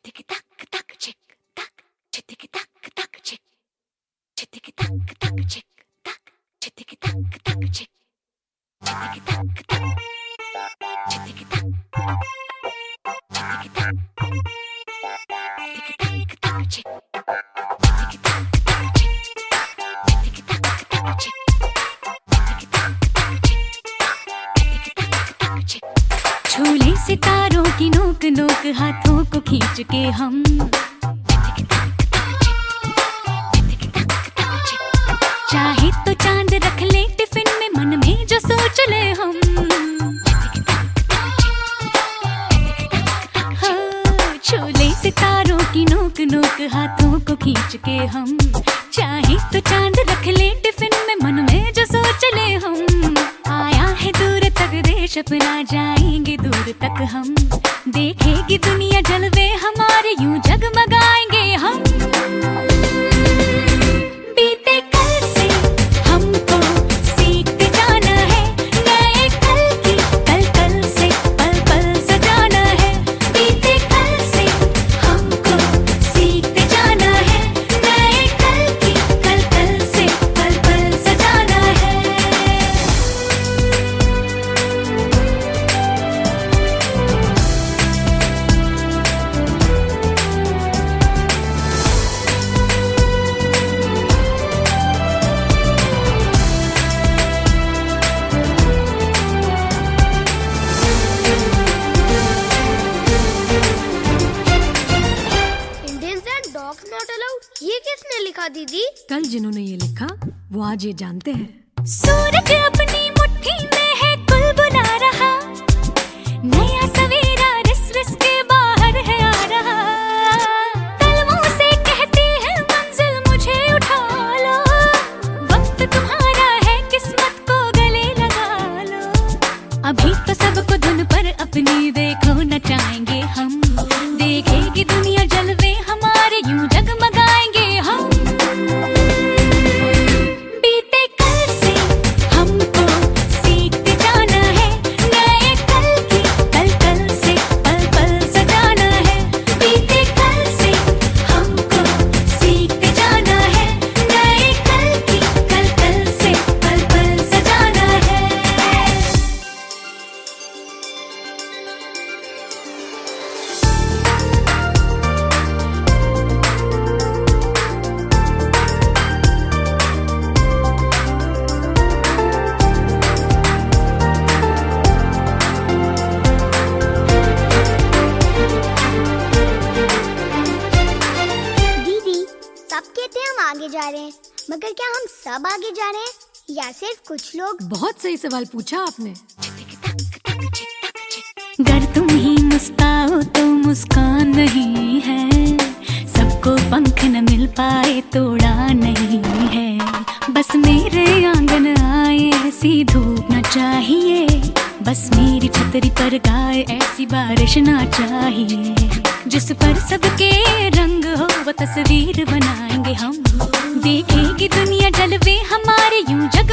झूले सितारों की नोक नोक हाथों को खींच के हम चाहे तो चांद रख ले टिफिन में, मन में जो सोच ले हम। झूले सितारों की नोक नोक हाथों को खींच के हम चाहे तो चांद रख ले टिफिन में, मन में जो सोच ले हम। आया है दूर तक देश अपना, जाएंगे दूर तक हम। देखेगी दुनिया जलवे हमारे, यूं जगमगाएंगे हम। बीते कल से हमको सीखते जाना है, नए कल की कल कल से पल पल सजाना है। बीते कल से हमको सीखते जाना है, नए कल की कल कल से पल पल सजाना है। ये किसने लिखा दीदी? कल जिन्होंने ये लिखा वो आज ये जानते हैं। सूरज अपनी मुट्ठी में है, कुल बुला रहा, नया सवेरा रिस रिस के बाहर है आ रहा। कलमों से कहती है मंजिल मुझे उठा लो, वक्त तुम्हारा है किस्मत को गले लगा लो। अभी तो सबको धुन पर अपनी देखो नचाएंगे हम। देखेगी दुनिया जलवे हमारे, यूं जगमगाएंगे हम। बीते कल से हमको सीखते जाना है, नए कल की कल कल से पल पल सजाना है। बीते कल से हमको सीखते जाना है, नए कल की कल कल से पल पल सजाना है। आगे जा रहे हैं, मगर क्या हम सब आगे जा रहे हैं या सिर्फ कुछ लोग? बहुत सही सवाल पूछा आपने। अगर तुम ही मुस्काओ तो मुस्कान नहीं है, सबको पंख न मिल पाए तो उड़ान नहीं है। बस मेरे आंगन आए ऐसी धूप न चाहिए, बस मेरी छतरी पर गाए ऐसी बारिश ना चाहिए। जिस पर सबके रंग हो वो तस्वीर बनाएंगे हम। देखेगी दुनिया जलवे हमारे, यूं जग